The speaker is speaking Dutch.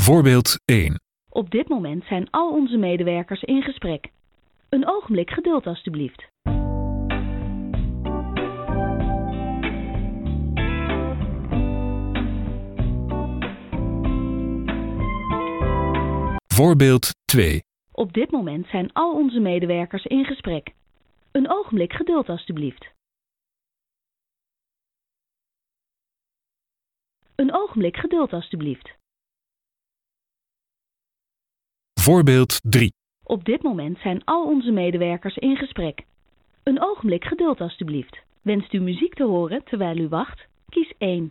Voorbeeld 1. Op dit moment zijn al onze medewerkers in gesprek. Een ogenblik geduld alstublieft. Voorbeeld 2. Op dit moment zijn al onze medewerkers in gesprek. Een ogenblik geduld alstublieft. Een ogenblik geduld alstublieft. Voorbeeld 3. Op dit moment zijn al onze medewerkers in gesprek. Een ogenblik geduld alstublieft. Wenst u muziek te horen terwijl u wacht? Kies 1.